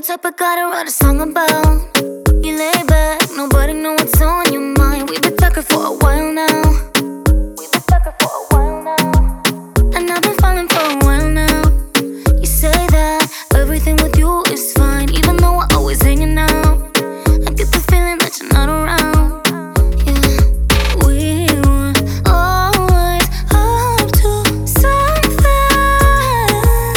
type I gotta write a song about. You lay back, nobody know what's on your mind. We've been talking for a while now. And I've been falling for a while now. You say that everything with you is fine, even though we're always hanging out. I get the feeling that you're not around. Yeah, we were always up to something.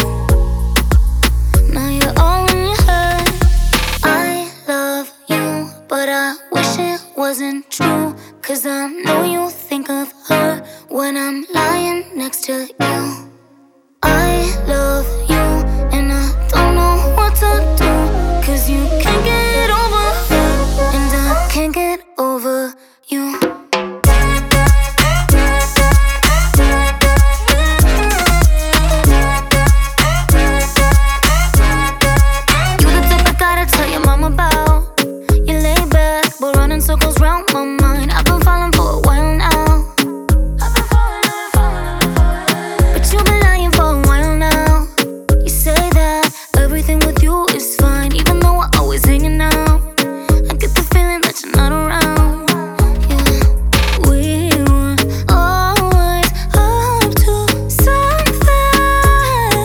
Now you're all in your head. I love you, but I wish it wasn't true. 'Cause I know you think of her when I'm lying next to you. I love you, and I don't know what to do. 'Cause you can't get over her, and I can't get over you. You the type I gotta tell your mom about. You lay back, but running circles round my mind. I've been falling for a while now. But you've been lying for a while now. You say that everything with you is fine, even though we're always hanging out. I get the feeling that you're not around. Yeah, we were always up to something.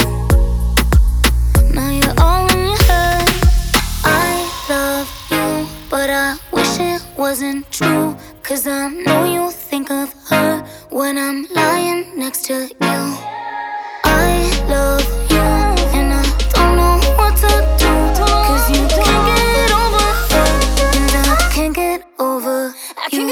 Now you're all in your head. I love you, but I wish it wasn't true. 'Cause I know you think of her when I'm lying next to you. I love you, and I don't know what to do. 'Cause you can't get over her, and I can't get over you.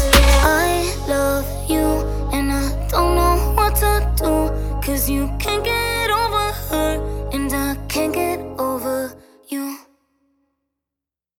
I love you, and I don't know what to do. 'Cause you can't get